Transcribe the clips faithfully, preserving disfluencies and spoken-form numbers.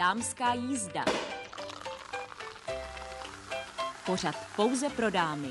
Dámská jízda. Pořad pouze pro dámy.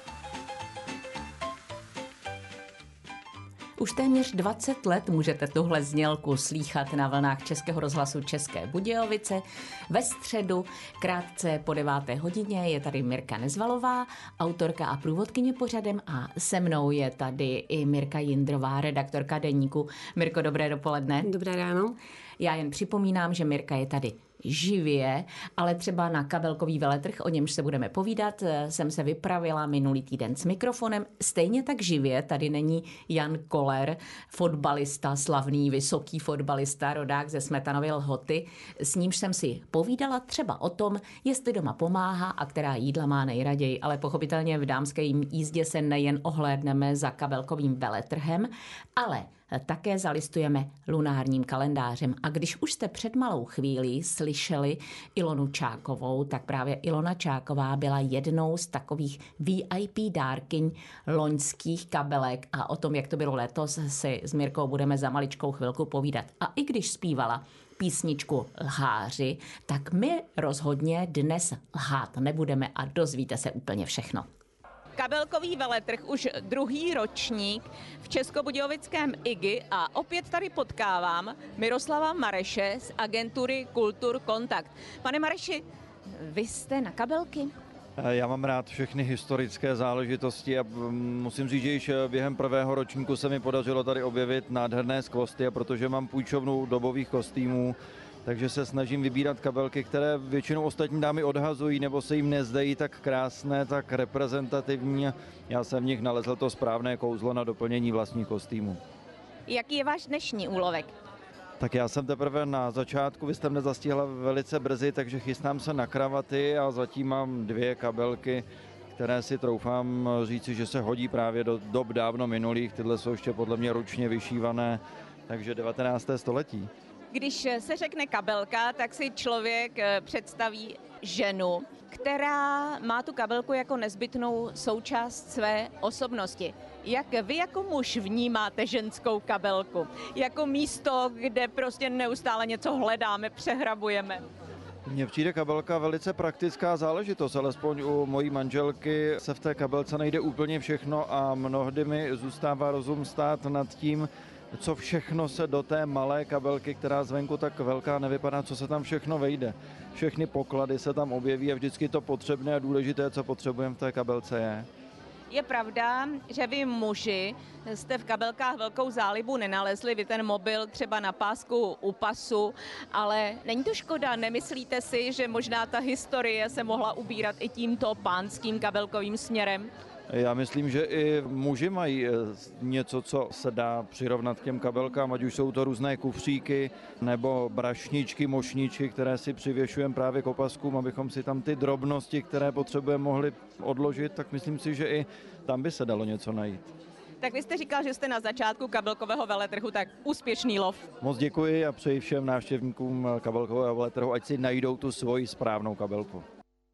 Už téměř dvacet let můžete tuhle znělku slýchat na vlnách Českého rozhlasu České Budějovice. Ve středu, krátce po deváté hodině, je tady Mirka Nezvalová, autorka a průvodkyně pořadem, a se mnou je tady i Mirka Jindrová, redaktorka deníku. Mirko, dobré dopoledne. Dobré ráno. Já jen připomínám, že Mirka je tady živě, ale třeba na kabelkový veletrh, o němž se budeme povídat, jsem se vypravila minulý týden s mikrofonem. Stejně tak živě tady není Jan Koller, fotbalista, slavný, vysoký fotbalista, rodák ze Smetanovy Lhoty. S nímž jsem si povídala třeba o tom, jestli doma pomáhá a která jídla má nejraději, ale pochopitelně v dámské jízdě se nejen ohlédneme za kabelkovým veletrhem, ale také zalistujeme lunárním kalendářem. A když už jste před malou chvílí slyšeli Ilonu Čákovou, tak právě Ilona Čáková byla jednou z takových V I P dárkyň loňských kabelek, a o tom, jak to bylo letos, si s Mirkou budeme za maličkou chvilku povídat. A i když zpívala písničku Lháři, tak my rozhodně dnes lhát nebudeme a dozvíte se úplně všechno. Kabelkový veletrh už druhý ročník v Českobudějovickém I G I a opět tady potkávám Miroslava Mareše z agentury Kultur Kontakt. Pane Mareši, vy jste na kabelky? Já mám rád všechny historické záležitosti a musím říct, že již během prvého ročníku se mi podařilo tady objevit nádherné skvosty, a protože mám půjčovnu dobových kostýmů, takže se snažím vybírat kabelky, které většinou ostatní dámy odhazují nebo se jim nezdají tak krásné, tak reprezentativní. Já jsem v nich nalezl to správné kouzlo na doplnění vlastních kostýmů. Jaký je váš dnešní úlovek? Tak já jsem teprve na začátku, vy jste mne zastihla velice brzy, takže chystám se na kravaty a zatím mám dvě kabelky, které si troufám říci, že se hodí právě do dob dávno minulých. Tyhle jsou ještě podle mě ručně vyšívané, takže devatenácté století. Když se řekne kabelka, tak si člověk představí ženu, která má tu kabelku jako nezbytnou součást své osobnosti. Jak vy jako muž vnímáte ženskou kabelku? Jako místo, kde prostě neustále něco hledáme, přehrabujeme? Mně přijde kabelka velice praktická záležitost, alespoň u mojí manželky se v té kabelce najde úplně všechno a mnohdy mi zůstává rozum stát nad tím, co všechno se do té malé kabelky, která zvenku tak velká nevypadá, co se tam všechno vejde. Všechny poklady se tam objeví a vždycky to potřebné a důležité, co potřebujeme v té kabelce, je. Je pravda, že vy muži jste v kabelkách velkou zálibu nenalezli, vy ten mobil třeba na pásku u pasu, ale není to škoda, nemyslíte si, že možná ta historie se mohla ubírat i tímto pánským kabelkovým směrem? Já myslím, že i muži mají něco, co se dá přirovnat k těm kabelkám, ať už jsou to různé kufříky nebo brašničky, mošničky, které si přivěšujeme právě k opaskům, abychom si tam ty drobnosti, které potřebujeme, mohli odložit, tak myslím si, že i tam by se dalo něco najít. Tak vy jste říkal, že jste na začátku kabelkového veletrhu, tak úspěšný lov. Moc děkuji a přeji všem návštěvníkům kabelkového veletrhu, ať si najdou tu svoji správnou kabelku.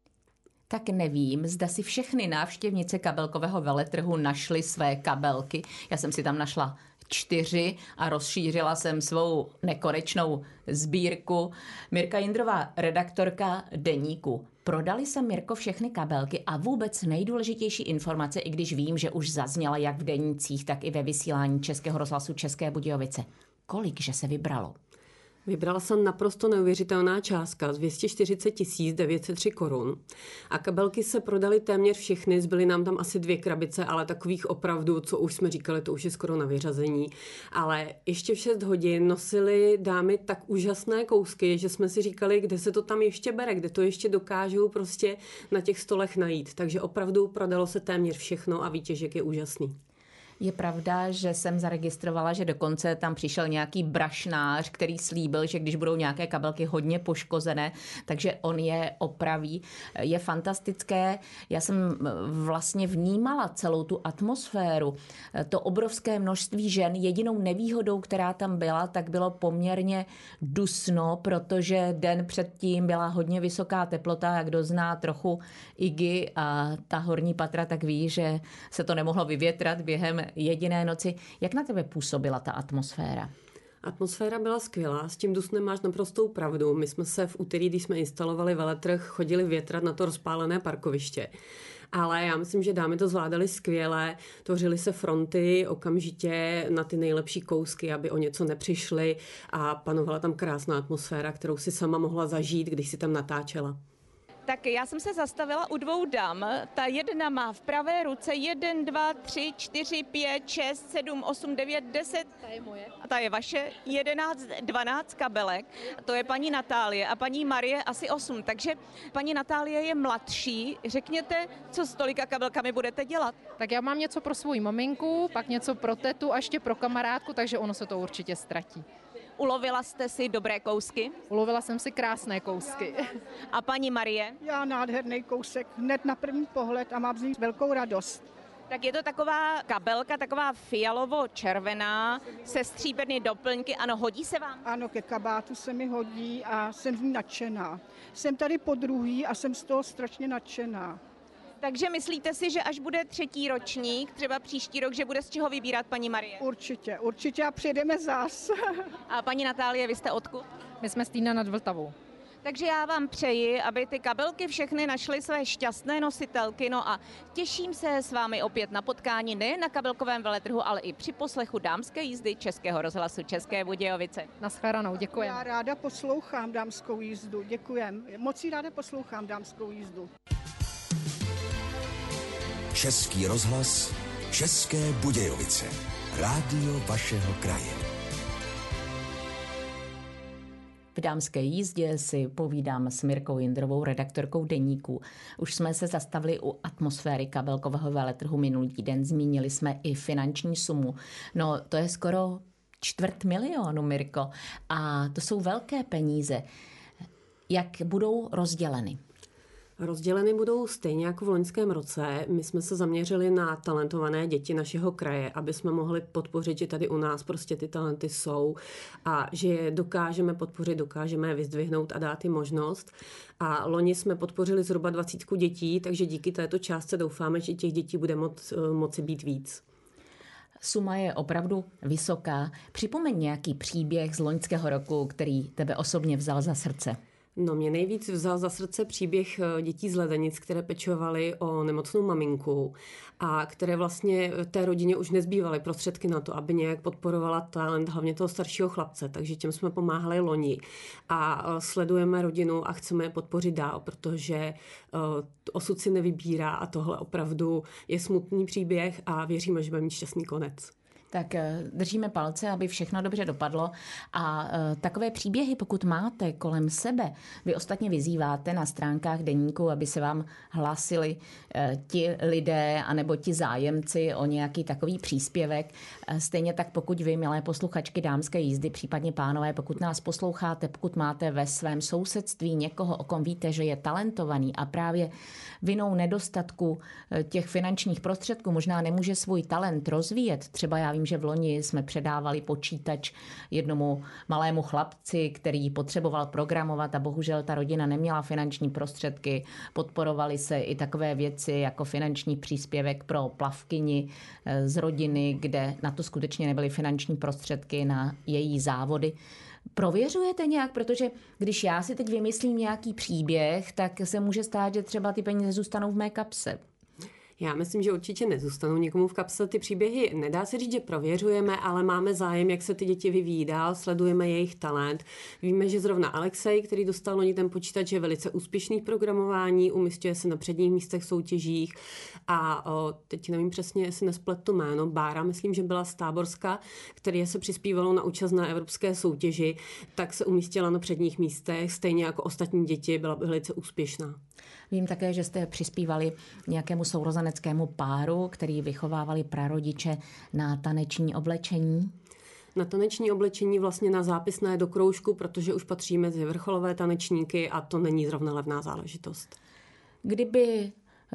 Tak nevím, zda si všechny návštěvnice kabelkového veletrhu našly své kabelky. Já jsem si tam našla čtyři a rozšířila jsem svou nekonečnou sbírku. Mirka Jindrová, redaktorka deníku. Prodali se, Mirko, všechny kabelky a vůbec nejdůležitější informace, i když vím, že už zazněla jak v denících, tak i ve vysílání Českého rozhlasu České Budějovice. Kolik že se vybralo? Vybrala jsem naprosto neuvěřitelná částka, dvě stě čtyřicet tisíc devět set tři korun. A kabelky se prodaly téměř všechny, zbyly nám tam asi dvě krabice, ale takových opravdu, co už jsme říkali, to už je skoro na vyřazení. Ale ještě v šest hodin nosily dámy tak úžasné kousky, že jsme si říkali, kde se to tam ještě bere, kde to ještě dokážou prostě na těch stolech najít. Takže opravdu prodalo se téměř všechno a výtěžek je úžasný. Je pravda, že jsem zaregistrovala, že dokonce tam přišel nějaký brašnář, který slíbil, že když budou nějaké kabelky hodně poškozené, takže on je opraví. Je fantastické. Já jsem vlastně vnímala celou tu atmosféru. To obrovské množství žen. Jedinou nevýhodou, která tam byla, tak bylo poměrně dusno, protože den předtím byla hodně vysoká teplota. A kdo zná trochu I G I a ta horní patra, tak ví, že se to nemohlo vyvětrat během jediné noci. Jak na tebe působila ta atmosféra? Atmosféra byla skvělá, s tím dusnem máš naprostou pravdu. My jsme se v úterý, když jsme instalovali veletrh, chodili větrat na to rozpálené parkoviště. Ale já myslím, že dámy to zvládaly skvěle, tvořily se fronty okamžitě na ty nejlepší kousky, aby o něco nepřišli a panovala tam krásná atmosféra, kterou si sama mohla zažít, když si tam natáčela. Tak já jsem se zastavila u dvou dam. Ta jedna má v pravé ruce jeden, dva, tři, čtyři, pět, šest, sedm, osm, devět, deset. Ta je moje. A ta je vaše jedenáct, dvanáct kabelek. To je paní Natálie a paní Marie asi osm. Takže paní Natálie je mladší. Řekněte, co s tolika kabelkami budete dělat? Tak já mám něco pro svou maminku, pak něco pro tetu a ještě pro kamarádku, takže ono se to určitě ztratí. Ulovila jste si dobré kousky? Ulovila jsem si krásné kousky. A paní Marie? Já nádherný kousek, hned na první pohled a mám z ní velkou radost. Tak je to taková kabelka, taková fialovo-červená, se stříbrný doplňky. Ano, hodí se vám? Ano, ke kabátu se mi hodí a jsem z ní nadšená. Jsem tady po druhý a jsem z toho strašně nadšená. Takže myslíte si, že až bude třetí ročník, třeba příští rok, že bude z čeho vybírat paní Marie? Určitě, určitě a přijedeme zás. A paní Natálie, vy jste odkud? My jsme z Týna nad Vltavou. Takže já vám přeji, aby ty kabelky všechny našly své šťastné nositelky. No a těším se s vámi opět na potkání nejen na kabelkovém veletrhu, ale i při poslechu dámské jízdy Českého rozhlasu České Budějovice. Naschledanou, děkuji. Já ráda poslouchám dámskou jízdu, děkujem. Moc jí ráda poslouchám dámskou jízdu. Český rozhlas, České Budějovice. Rádio vašeho kraje. V dámské jízdě si povídám s Mirkou Jindrovou, redaktorkou Deníku. Už jsme se zastavili u atmosféry kabelkového veletrhu minulý týden. Zmínili jsme i finanční sumu. No, to je skoro čtvrt milionu, Mirko. A to jsou velké peníze. Jak budou rozděleny? Rozděleny budou stejně jako v loňském roce. My jsme se zaměřili na talentované děti našeho kraje, aby jsme mohli podpořit, že tady u nás prostě ty talenty jsou a že je dokážeme podpořit, dokážeme je vyzdvihnout a dát jim možnost. A loni jsme podpořili zhruba dvacítku dětí, takže díky této částce doufáme, že těch dětí bude moc, moci být víc. Suma je opravdu vysoká. Připomeň nějaký příběh z loňského roku, který tebe osobně vzal za srdce. No, mě nejvíc vzal za srdce příběh dětí z Ledenic, které pečovaly o nemocnou maminku a které vlastně té rodině už nezbývaly prostředky na to, aby nějak podporovala talent hlavně toho staršího chlapce, takže těm jsme pomáhali loni a sledujeme rodinu a chceme je podpořit dál, protože osud si nevybírá a tohle opravdu je smutný příběh a věříme, že bude mít šťastný konec. Tak držíme palce, aby všechno dobře dopadlo a takové příběhy, pokud máte kolem sebe, vy ostatně vyzýváte na stránkách Deníku, aby se vám hlásili ti lidé anebo ti zájemci o nějaký takový příspěvek. Stejně tak pokud vy, milé posluchačky dámské jízdy, případně pánové, pokud nás posloucháte, pokud máte ve svém sousedství někoho, o kom víte, že je talentovaný a právě vinou nedostatku těch finančních prostředků možná nemůže svůj talent rozvíjet, třeba já vím, že v loni jsme předávali počítač jednomu malému chlapci, který potřeboval programovat a bohužel ta rodina neměla finanční prostředky. Podporovaly se i takové věci jako finanční příspěvek pro plavkyni z rodiny, kde na to skutečně nebyly finanční prostředky na její závody. Prověřujete nějak, protože když já si teď vymyslím nějaký příběh, tak se může stát, že třeba ty peníze zůstanou v mé kapse. Já myslím, že určitě nezůstanou nikomu v kapse. Ty příběhy nedá se říct, že prověřujeme, ale máme zájem, jak se ty děti vyvíjí dál, sledujeme jejich talent. Víme, že zrovna Alexej, který dostal loni ten počítač, je velice úspěšný v programování, umísťuje se na předních místech v soutěžích a o, teď nevím přesně, jestli nespletu jméno, Bára, myslím, že byla z Táborska, který se přispívalo na účast na evropské soutěži, tak se umístila na předních místech, stejně jako ostatní děti, byla velice úspěšná. Vím také, že jste přispívali nějakému sourozeneckému páru, který vychovávali prarodiče na taneční oblečení. Na taneční oblečení vlastně na zápisné do kroužku, protože už patří mezi vrcholové tanečníky a to není zrovna levná záležitost. Kdyby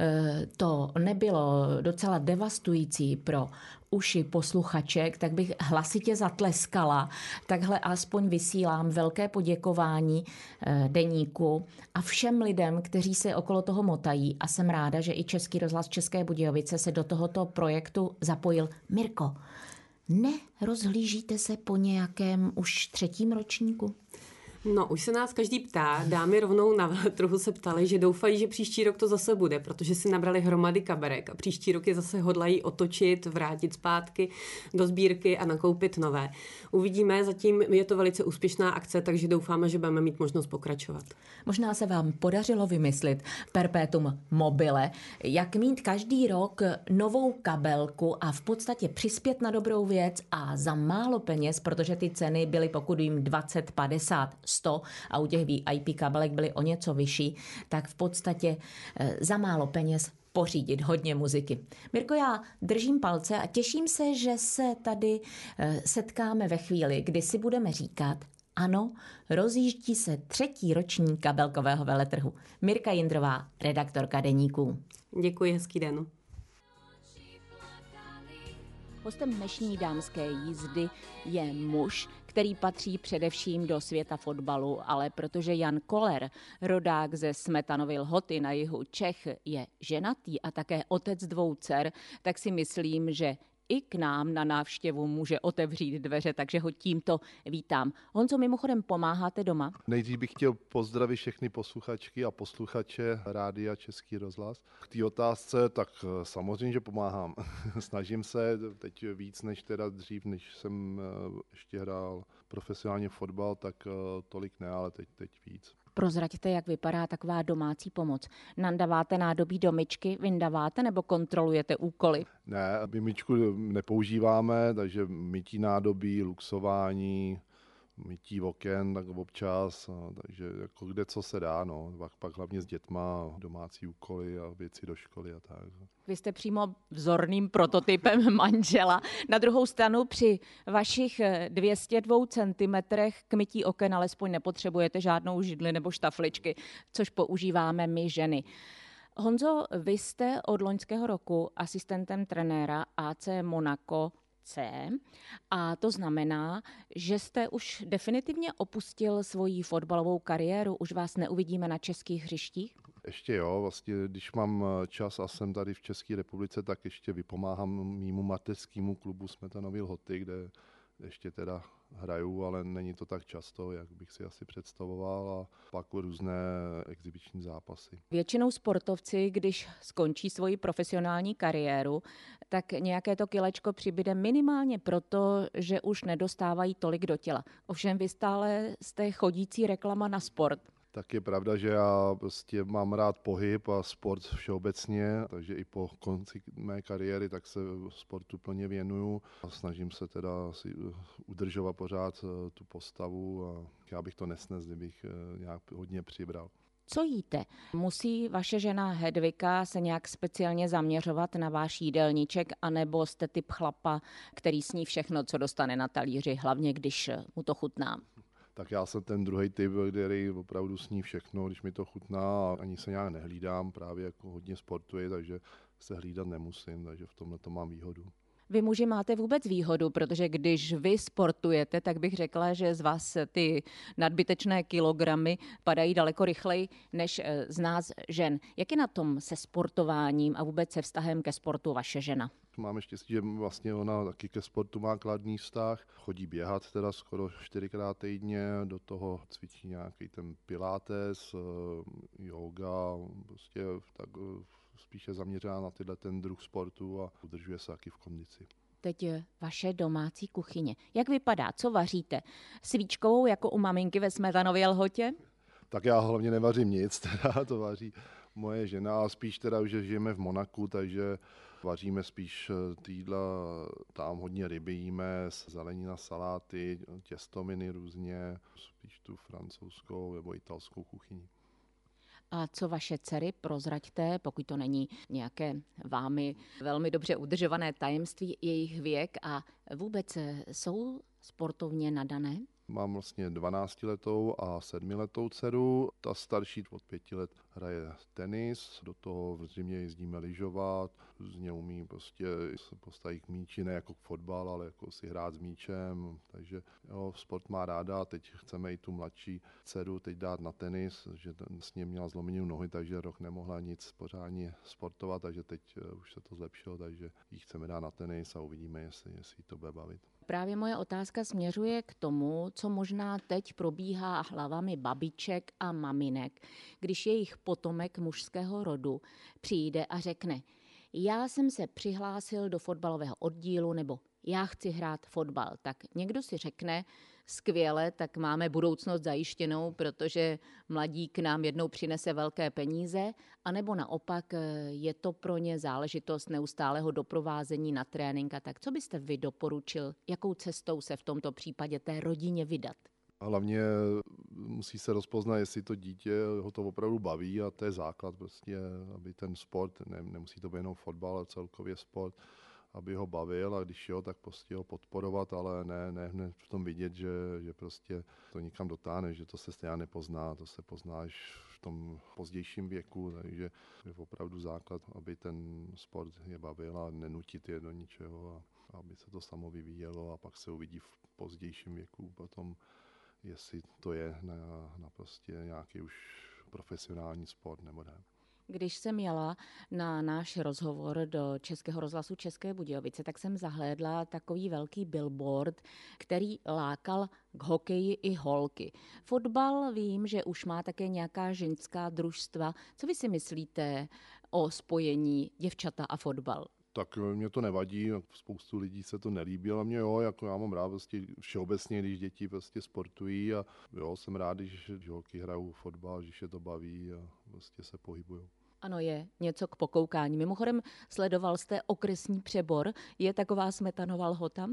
to nebylo docela devastující pro uši posluchaček, tak bych hlasitě zatleskala. Takhle aspoň vysílám velké poděkování Deníku a všem lidem, kteří se okolo toho motají a jsem ráda, že i Český rozhlas České Budějovice se do tohoto projektu zapojil. Mirko, Nerozhlížíte se po nějakém už třetím ročníku? No, už se nás každý ptá, dámy rovnou na veletrhu se ptali, že doufají, že příští rok to zase bude, protože si nabrali hromady kaberek a příští rok je zase hodlají otočit, vrátit zpátky do sbírky a nakoupit nové. Uvidíme, zatím je to velice úspěšná akce, takže doufáme, že budeme mít možnost pokračovat. Možná se vám podařilo vymyslit perpetuum mobile, jak mít každý rok novou kabelku a v podstatě přispět na dobrou věc a za málo peněz, protože ty ceny byly, pokud vím, dvacet, padesát, sto a u těch V I P kabelek byly o něco vyšší, tak v podstatě za málo peněz pořídit hodně muziky. Mirko, já držím palce a těším se, že se tady setkáme ve chvíli, kdy si budeme říkat, ano, rozjíždí se třetí ročník kabelkového veletrhu. Mirka Jindrová, redaktorka Deníků. Děkuji, hezký den. Hostem dnešní dámské jízdy je muž, který patří především do světa fotbalu, ale protože Jan Koller, rodák ze Smetanovy Lhoty na jihu Čech, je ženatý a také otec dvou dcer, tak si myslím, že i k nám na návštěvu může otevřít dveře, takže ho tímto vítám. Honzo, mimochodem pomáháte doma? Nejdřív bych chtěl pozdravit všechny posluchačky a posluchače Rádia Český rozhlas. K té otázce, tak samozřejmě, že pomáhám. Snažím se teď víc než teda dřív, než jsem ještě hrál profesionálně fotbal, tak tolik ne, ale teď, teď víc. Prozraďte, jak vypadá taková domácí pomoc. Nandaváte nádobí do myčky, vyndaváte nebo kontrolujete úkoly? Ne, my myčku nepoužíváme, takže mytí nádobí, luxování, mytí oken, tak občas, takže jako kde co se dá, no. Pak, pak hlavně s dětma, domácí úkoly a věci do školy a tak. Vy jste přímo vzorným prototypem manžela. Na druhou stranu při vašich dvě stě dva centimetrech k mytí oken alespoň nepotřebujete žádnou židli nebo štafličky, což používáme my ženy. Honzo, vy jste od loňského roku asistentem trenéra A C Monaco C a to znamená, že jste už definitivně opustil svoji fotbalovou kariéru, už vás neuvidíme na českých hřištích? Ještě jo, vlastně když mám čas a jsem tady v České republice, tak ještě vypomáhám mýmu mateřskému klubu Smetanovy Lhoty, kde ještě teda hraju, ale není to tak často, jak bych si asi představoval, a pak různé exibiční zápasy. Většinou sportovci, když skončí svoji profesionální kariéru, tak nějaké to kilečko přibyde minimálně proto, že už nedostávají tolik do těla. Ovšem vy stále jste chodící reklama na sport. Tak je pravda, že já prostě mám rád pohyb a sport všeobecně, takže i po konci mé kariéry tak se sportu plně věnuju a snažím se teda si udržovat pořád tu postavu a já bych to nesnes, kdybych nějak hodně přibral. Co jíte? Musí vaše žena Hedvika se nějak speciálně zaměřovat na váš jídelníček, anebo jste typ chlapa, který sní všechno, co dostane na talíři, hlavně když mu to chutná? Tak já jsem ten druhý typ, který opravdu sní všechno, když mi to chutná a ani se nějak nehlídám, právě jako hodně sportuji, takže se hlídat nemusím, takže v tomhle to mám výhodu. Vy muži máte vůbec výhodu, protože když vy sportujete, tak bych řekla, že z vás ty nadbytečné kilogramy padají daleko rychleji než z nás žen. Jak je na tom se sportováním a vůbec se vztahem ke sportu vaše žena? Máme štěstí, že vlastně ona taky ke sportu má kladný vztah. Chodí běhat teda skoro čtyřikrát týdně, do toho cvičí nějaký ten pilates, yoga, prostě tak spíše zaměřená na tyhle ten druh sportu a udržuje se taky v kondici. Teď vaše domácí kuchyně. Jak vypadá? Co vaříte? Svíčkovou jako u maminky ve Smetanově Lhotě? Tak já hlavně nevařím nic, teda to vaří moje žena, a spíš teda, že žijeme v Monaku, takže vaříme spíš týdla, tam hodně ryby jíme, zelenina, saláty, těstoviny různě, spíš tu francouzskou nebo italskou kuchyni. A co vaše dcery, prozraďte, pokud to není nějaké vámi velmi dobře udržované tajemství, jejich věk a vůbec jsou sportovně nadané? Mám vlastně dvanáctiletou a sedmiletou dceru. Ta starší od pěti let hraje tenis, do toho v zimě jezdíme lyžovat, různě umí prostě se postavit k míči, ne jako k fotbal, ale jako si hrát s míčem, takže jo, sport má ráda, teď chceme i tu mladší dceru teď dát na tenis, že s ním měla zlomeninu nohy, takže rok nemohla nic pořádně sportovat, takže teď už se to zlepšilo, takže ji chceme dát na tenis a uvidíme, jestli, jestli to bude bavit. Právě moje otázka směřuje k tomu, co možná teď probíhá hlavami babiček a maminek, když jejich potomek mužského rodu přijde a řekne: já jsem se přihlásil do fotbalového oddílu, nebo já chci hrát fotbal. Tak někdo si řekne: skvěle, tak máme budoucnost zajištěnou, protože mladík nám jednou přinese velké peníze, anebo naopak je to pro ně záležitost neustálého doprovázení na trénink. A tak co byste vy doporučil, jakou cestou se v tomto případě té rodině vydat? Hlavně musí se rozpoznat, jestli to dítě ho to opravdu baví, a to je základ prostě, aby ten sport, ne, nemusí to být jenom fotbal, ale celkově sport, aby ho bavil, a když jo, tak prostě ho podporovat, ale ne, ne hned v tom vidět, že, že prostě to nikam dotáhne, že to se stejně nepozná, to se pozná až v tom pozdějším věku, takže je opravdu základ, aby ten sport je bavil a nenutit je do ničeho, a aby se to samo vyvíjelo, a pak se uvidí v pozdějším věku potom, jestli to je na, na prostě nějaký už profesionální sport nebo ne. Když jsem jela na náš rozhovor do Českého rozhlasu České Budějovice, tak jsem zahlédla takový velký billboard, který lákal k hokeji i holky. Fotbal vím, že už má také nějaká ženská družstva. Co vy si myslíte o spojení děvčata a fotbal? Tak mě to nevadí, spoustu lidí se to nelíbí, ale mě jo, jako já mám rád prostě všeobecně, když děti prostě sportují, a jo, jsem rád, když holky hrajou fotbal, když je to baví a prostě se pohybují. Ano, je něco k pokoukání. Mimochodem, sledoval jste Okresní přebor? Je taková Smetanova Lhota?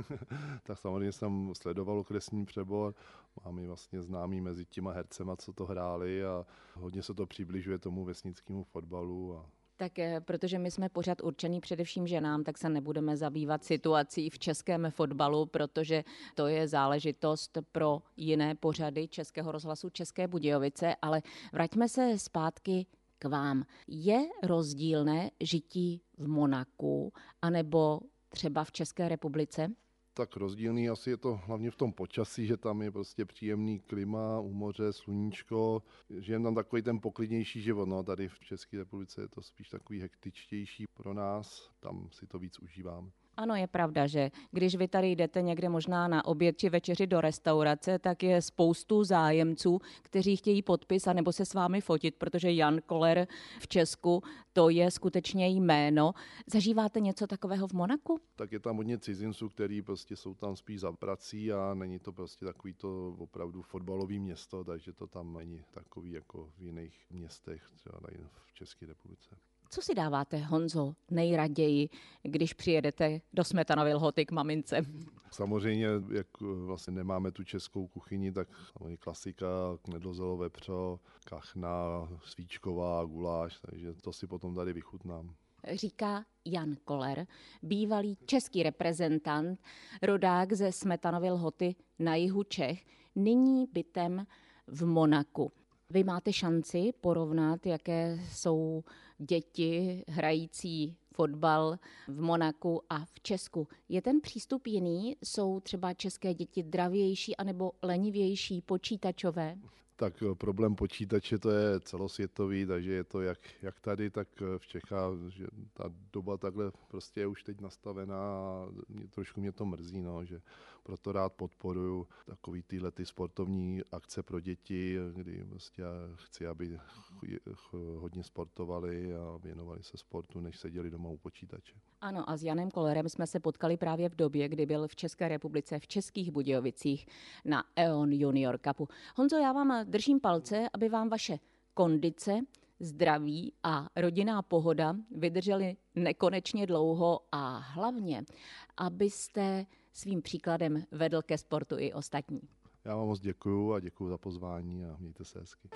Tak samozřejmě jsem sledoval Okresní přebor. Mám i vlastně známý mezi těma hercema, co to hráli, a hodně se to přibližuje tomu vesnickému fotbalu. A Tak protože my jsme pořád určený především ženám, tak se nebudeme zabývat situací v českém fotbalu, protože to je záležitost pro jiné pořady Českého rozhlasu České Budějovice, ale vraťme se zpátky k vám. Je rozdílné žití v Monaku anebo třeba v České republice? Tak rozdílný asi je to hlavně v tom počasí, že tam je prostě příjemný klima, u moře, sluníčko, že je tam takový ten poklidnější život. No, tady v České republice je to spíš takový hektičtější pro nás, tam si to víc užíváme. Ano, je pravda, že když vy tady jdete někde možná na oběd či večeři do restaurace, tak je spoustu zájemců, kteří chtějí podpis a nebo se s vámi fotit, protože Jan Koller v Česku, to je skutečně jméno. Zažíváte něco takového v Monaku? Tak je tam hodně cizinců, kteří prostě jsou tam spíš za prací, a není to prostě takový to opravdu fotbalový město, takže to tam není takový jako v jiných městech, třeba tady v České republice. Co si dáváte, Honzo, nejraději, když přijedete do Smetanovy Lhoty k mamince? Samozřejmě, jak vlastně nemáme tu českou kuchyni, tak samozřejmě klasika, knedlozelo vepřo, kachna, svíčková, guláš, takže to si potom tady vychutnám. Říká Jan Koller, bývalý český reprezentant, rodák ze Smetanovy Lhoty na jihu Čech, nyní bytem v Monaku. Vy máte šanci porovnat, jaké jsou děti hrající fotbal v Monaku a v Česku. Je ten přístup jiný? Jsou třeba české děti dravější anebo lenivější, počítačové? Tak problém počítače, to je celosvětový, takže je to jak, jak tady, tak v Čechách, že ta doba takhle prostě je už teď nastavená, a mě, trošku mě to mrzí, no, že proto rád podporuju takový tyhle ty sportovní akce pro děti, kdy prostě chci, aby hodně sportovali a věnovali se sportu, než seděli doma u počítače. Ano, a s Janem Kollerem jsme se potkali právě v době, kdy byl v České republice v Českých Budějovicích na E O N Junior Cupu. Honzo, já vám držím palce, aby vám vaše kondice, zdraví a rodinná pohoda vydržely nekonečně dlouho, a hlavně, abyste svým příkladem vedl ke sportu i ostatní. Já vám moc děkuju a děkuju za pozvání a mějte se hezky.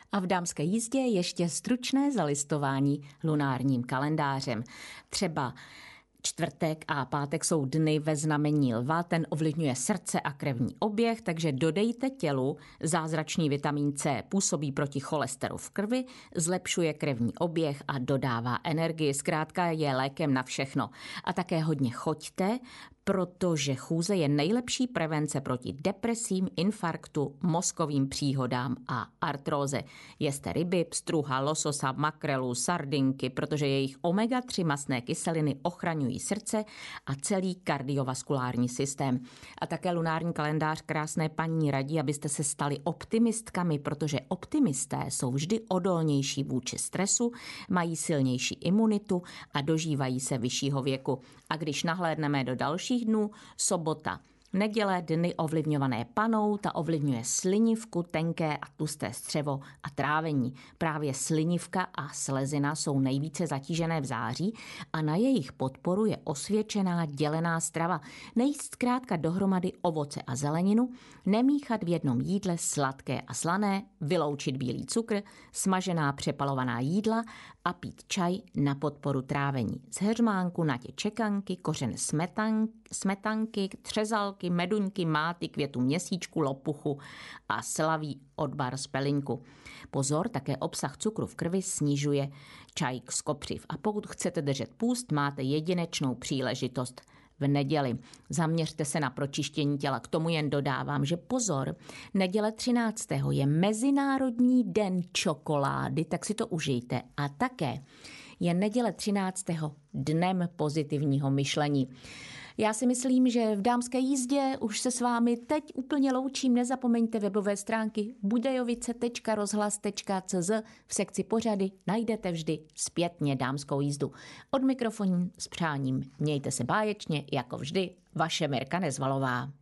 A v dámské jízdě ještě stručné zalistování lunárním kalendářem. Třeba čtvrtek a pátek jsou dny ve znamení lva, ten ovlivňuje srdce a krevní oběh, takže dodejte tělu zázračný vitamin C, působí proti cholesteru v krvi, zlepšuje krevní oběh a dodává energii, zkrátka je lékem na všechno. A také hodně choďte, protože chůze je nejlepší prevence proti depresím, infarktu, mozkovým příhodám a artróze. Jeste ryby, pstruha, lososa, makrelu, sardinky, protože jejich omega tři mastné kyseliny ochraňují srdce a celý kardiovaskulární systém. A také lunární kalendář krásné paní radí, abyste se stali optimistkami, protože optimisté jsou vždy odolnější vůči stresu, mají silnější imunitu a dožívají se vyššího věku. A když nahlédneme do dalších dnů, sobota, neděle, dny ovlivňované panou, ta ovlivňuje slinivku, tenké a tlusté střevo a trávení. Právě slinivka a slezina jsou nejvíce zatížené v září a na jejich podporu je osvědčená dělená strava. Nejíst zkrátka dohromady ovoce a zeleninu, nemíchat v jednom jídle sladké a slané, vyloučit bílý cukr, smažená přepalovaná jídla a pít čaj na podporu trávení. Z heřmánku natě čekanky, kořen smetanky, smetanky, třezalky, meduňky, máty, květu měsíčku, lopuchu a slaví odbar z pelinku. Pozor, také obsah cukru v krvi snižuje čaj z kopřiv. A pokud chcete držet půst, máte jedinečnou příležitost v neděli. Zaměřte se na pročištění těla. K tomu jen dodávám, že pozor, neděle třináctého je Mezinárodní den čokolády, tak si to užijte. A také je neděle třináctého dnem pozitivního myšlení. Já si myslím, že v dámské jízdě už se s vámi teď úplně loučím. Nezapomeňte webové stránky budějovice tečka rozhlas tečka cé zet. V sekci pořady najdete vždy zpětně dámskou jízdu. Od mikrofonu s přáním mějte se báječně, jako vždy, vaše Mirka Nezvalová.